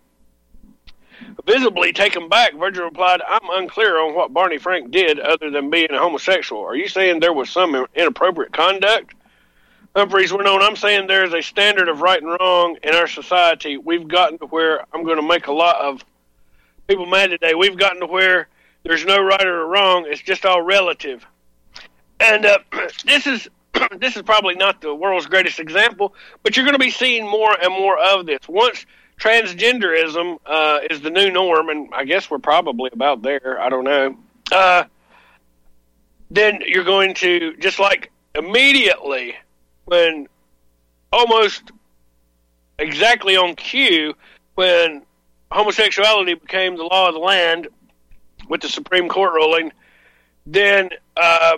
Visibly taken back, Virgin replied, "I'm unclear on what Barney Frank did other than being a homosexual. Are you saying there was some inappropriate conduct?" Humphreys went on, "I'm saying there is a standard of right and wrong in our society. We've gotten to where I'm going to make a lot of people mad today. We've gotten to where there's no right or wrong. It's just all relative." And uh, this is this is probably not the world's greatest example, but you're going to be seeing more and more of this. Once transgenderism uh, is the new norm, and I guess we're probably about there, I don't know, uh, then you're going to, just like immediately, when almost exactly on cue, when homosexuality became the law of the land with the Supreme Court ruling, then uh,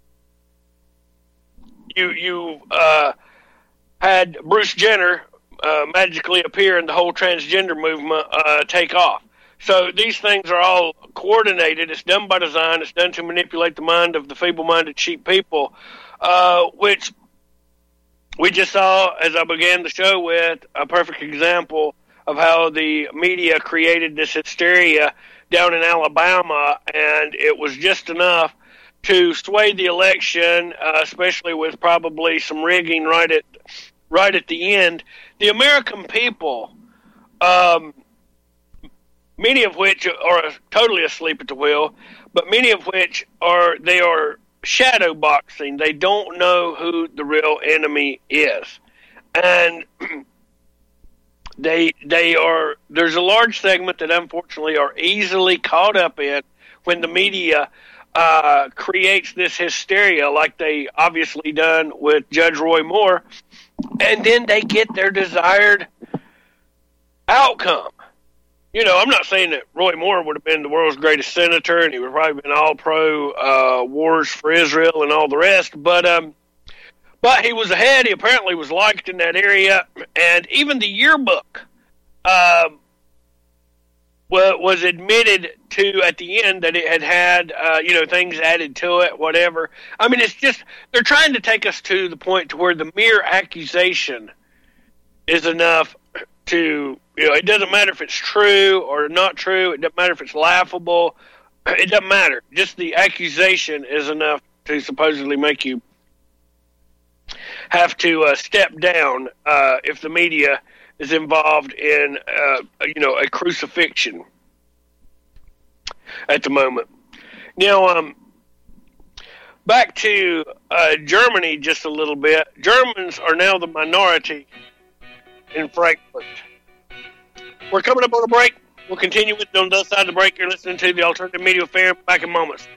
you you uh, had Bruce Jenner uh, magically appear and the whole transgender movement uh, take off. So these things are all coordinated. It's done by design. It's done to manipulate the mind of the feeble-minded, cheap people, uh, which we just saw, as I began the show with, a perfect example of how the media created this hysteria down in Alabama, and it was just enough to sway the election, uh, especially with probably some rigging right at right at the end. The American people, um, many of which are totally asleep at the wheel, but many of which are they are shadow boxing. They don't know who the real enemy is, and They they are there's a large segment that unfortunately are easily caught up in when the media uh, creates this hysteria like they obviously done with Judge Roy Moore, and then they get their desired outcome. You know, I'm not saying that Roy Moore would have been the world's greatest senator, and he would have probably been all-pro uh, wars for Israel and all the rest, but um, but he was ahead. He apparently was liked in that area, and even the yearbook um, was admitted to at the end that it had had, uh, you know, things added to it, whatever. I mean, it's just, they're trying to take us to the point to where the mere accusation is enough to, you know, it doesn't matter if it's true or not true. It doesn't matter if it's laughable. It doesn't matter. Just the accusation is enough to supposedly make you have to uh, step down uh, if the media is involved in, uh, you know, a crucifixion at the moment. Now, um, back to uh, Germany just a little bit. Germans are now the minority in Frankfurt. We're coming up on a break. We'll continue with it on the other side of the break. You're listening to the Alternative Media Affair. Back in moments.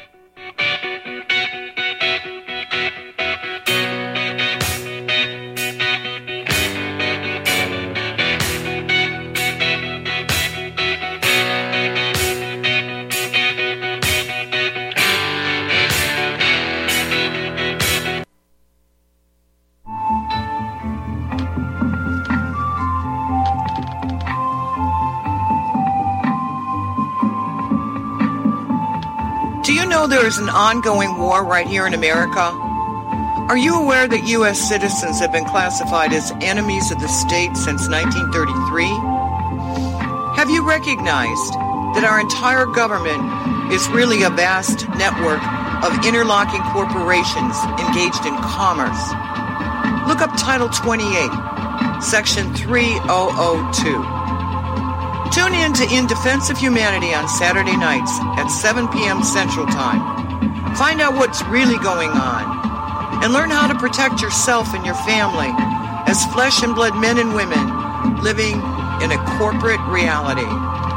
There is an ongoing war right here in America. Are you aware that U S citizens have been classified as enemies of the state since nineteen thirty-three? Have you recognized that our entire government is really a vast network of interlocking corporations engaged in commerce? Look up Title twenty-eight, Section three thousand two. Tune in to In Defense of Humanity on Saturday nights at seven p.m. Central Time. Find out what's really going on and learn how to protect yourself and your family as flesh and blood men and women living in a corporate reality.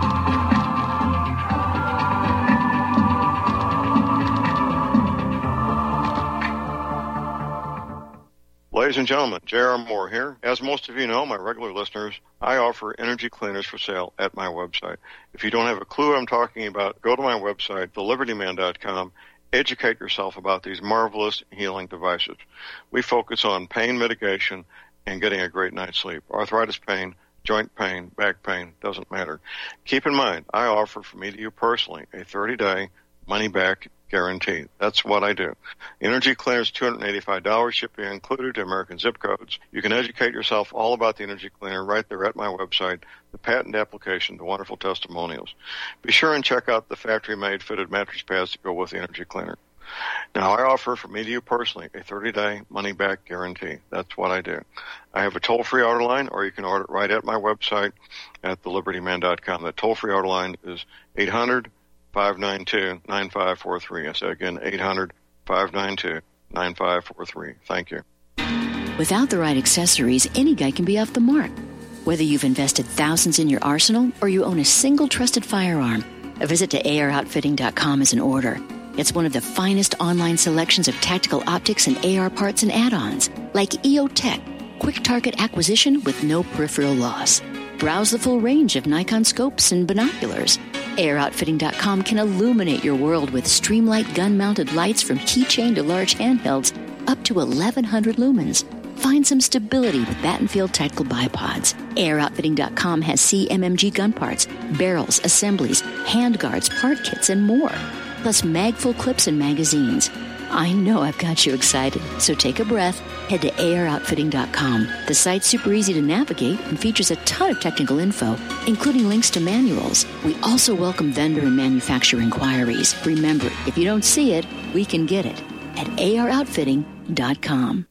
Ladies and gentlemen, J R. Moore here. As most of you know, my regular listeners, I offer energy cleaners for sale at my website. If you don't have a clue what I'm talking about, go to my website, the liberty man dot com. Educate yourself about these marvelous healing devices. We focus on pain mitigation and getting a great night's sleep. Arthritis pain, joint pain, back pain, doesn't matter. Keep in mind, I offer for me to you personally a thirty-day money-back guarantee. That's what I do. Energy cleaners, two hundred eighty-five dollars, shipping included to American zip codes. You can educate yourself all about the energy cleaner right there at my website, the patent application, the wonderful testimonials. Be sure and check out the factory-made fitted mattress pads that go with the energy cleaner. Now, I offer for me to you personally a thirty-day money-back guarantee. That's what I do. I have a toll-free order line, or you can order it right at my website at the liberty man dot com. That toll-free order line is eight hundred, five nine two, nine five four three. I say again, eight hundred, five nine two, nine five four three. Thank you. Without the right accessories, any guy can be off the mark. Whether you've invested thousands in your arsenal or you own a single trusted firearm, a visit to A R outfitting dot com is in order. It's one of the finest online selections of tactical optics and A R parts and add-ons, like E O Tech, quick target acquisition with no peripheral loss. Browse the full range of Nikon scopes and binoculars. A R outfitting dot com can illuminate your world with Streamlight gun-mounted lights from keychain to large handhelds up to eleven hundred lumens. Find some stability with Battenfield Tactical Bipods. A R outfitting dot com has C M M G gun parts, barrels, assemblies, handguards, part kits, and more. Plus mag-full clips and magazines. I know I've got you excited, so take a breath. Head to A R outfitting dot com. The site's super easy to navigate and features a ton of technical info, including links to manuals. We also welcome vendor and manufacturer inquiries. Remember, if you don't see it, we can get it at A R outfitting dot com.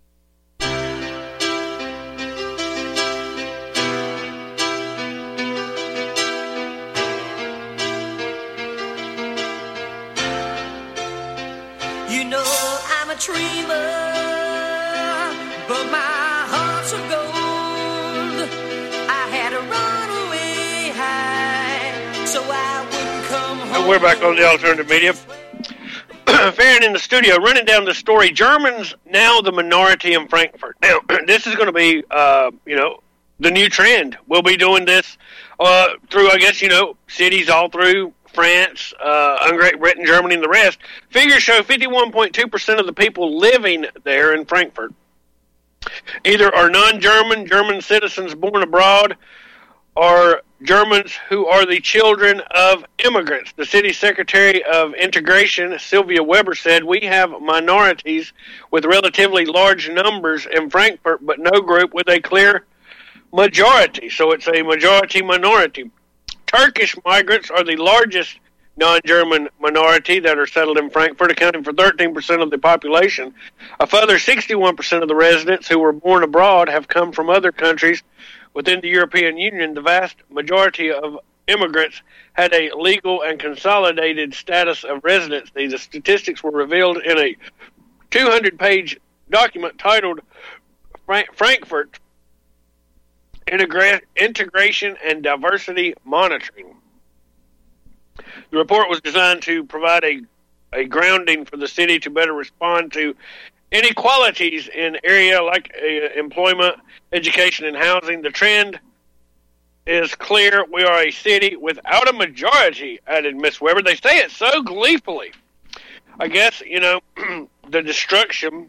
You know I'm a dreamer, but my heart's of gold. I had to run away high, so I wouldn't come home. We're back on the Alternative Media. Farron in the studio, running down the story. Germans now the minority in Frankfurt. Now, this is going to be, uh, you know, the new trend. We'll be doing this uh, through, I guess, you know, cities all through France, uh, Great Britain, Germany, and the rest. Figures show fifty-one point two percent of the people living there in Frankfurt either are non-German, German citizens born abroad, or Germans who are the children of immigrants. The city secretary of integration, Sylvia Weber, said, "We have minorities with relatively large numbers in Frankfurt, but no group with a clear majority." So it's a majority-minority. Turkish migrants are the largest non-German minority that are settled in Frankfurt, accounting for thirteen percent of the population. A further sixty-one percent of the residents who were born abroad have come from other countries within the European Union. The vast majority of immigrants had a legal and consolidated status of residency. The statistics were revealed in a two hundred page document titled Frank- Frankfurt Integra- Integration and Diversity Monitoring. The report was designed to provide a, a grounding for the city to better respond to inequalities in area like uh, employment, education, and housing. The trend is clear. We are a city without a majority, added Miss Weber. They say it so gleefully. I guess, you know, the destruction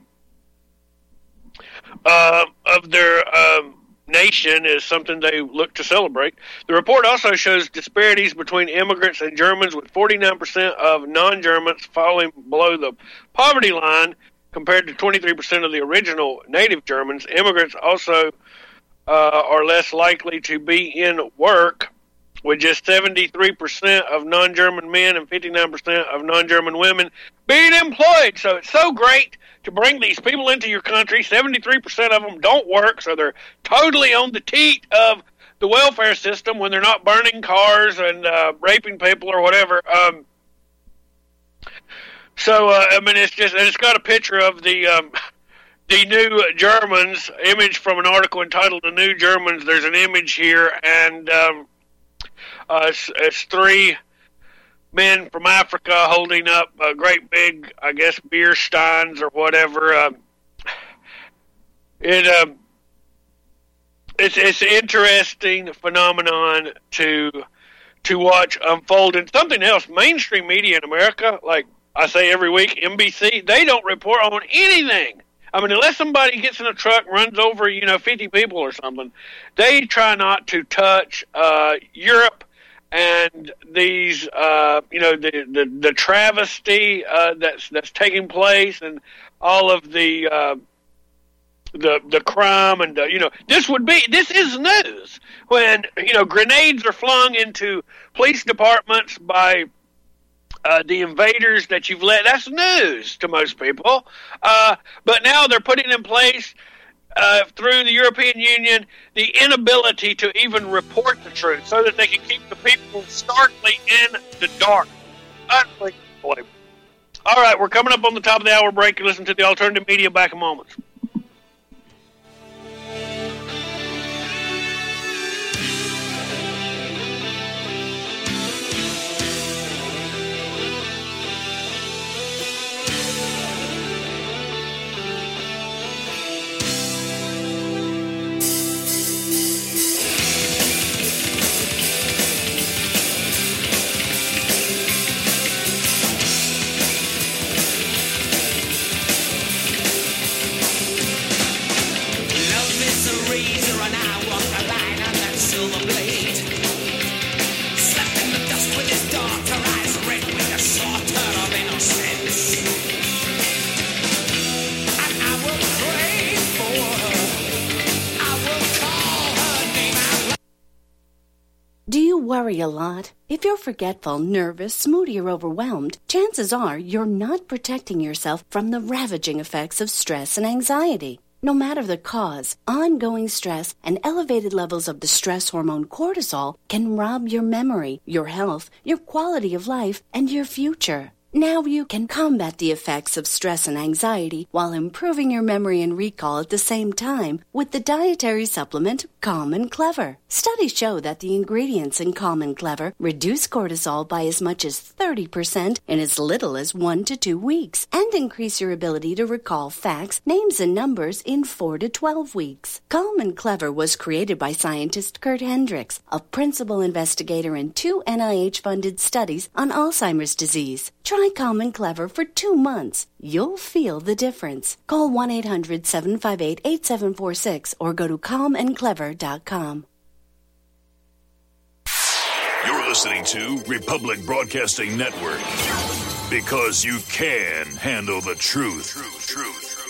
uh, of their um, nation is something they look to celebrate. The report also shows disparities between immigrants and Germans, with forty-nine percent of non-Germans falling below the poverty line compared to twenty-three percent of the original native Germans. Immigrants also uh, are less likely to be in work, with just seventy-three percent of non-German men and fifty-nine percent of non-German women being employed. So it's so great to bring these people into your country. seventy-three percent of them don't work, so they're totally on the teat of the welfare system when they're not burning cars and uh, raping people or whatever. Um, so, uh, I mean, it's just, and it's got a picture of the um, the new Germans, image from an article entitled The New Germans. There's an image here, and um, uh, it's, it's three men from Africa holding up a great big, I guess, beer steins or whatever. Uh, it uh, it's it's an interesting phenomenon to to watch unfold. And something else, mainstream media in America, like I say every week, N B C, they don't report on anything. I mean, unless somebody gets in a truck and runs over, you know, fifty people or something, they try not to touch uh, Europe and these, uh, you know, the the, the travesty uh, that's that's taking place, and all of the uh, the the crime, and uh, you know, this would be this is news when, you know, grenades are flung into police departments by uh, the invaders that you've let. That's news to most people, uh, but now they're putting in place, Uh, through the European Union, the inability to even report the truth so that they can keep the people starkly in the dark. Unbelievable. All right, we're coming up on the top of the hour break. You listen to the Alternative Media. Back in moments. Do you worry a lot? If you're forgetful, nervous, moody, or overwhelmed, chances are you're not protecting yourself from the ravaging effects of stress and anxiety. No matter the cause, ongoing stress and elevated levels of the stress hormone cortisol can rob your memory, your health, your quality of life, and your future. Now you can combat the effects of stress and anxiety while improving your memory and recall at the same time with the dietary supplement Calm and Clever. Studies show that the ingredients in Calm and Clever reduce cortisol by as much as thirty percent in as little as one to two weeks and increase your ability to recall facts, names, and numbers in four to twelve weeks. Calm and Clever was created by scientist Kurt Hendricks, a principal investigator in two N I H-funded studies on Alzheimer's disease. Try Calm and Clever for two months. You'll feel the difference. Call one eight hundred seven five eight eight seven four six or go to calm and clever dot com. You're listening to Republic Broadcasting Network because you can handle the truth. Truth, truth.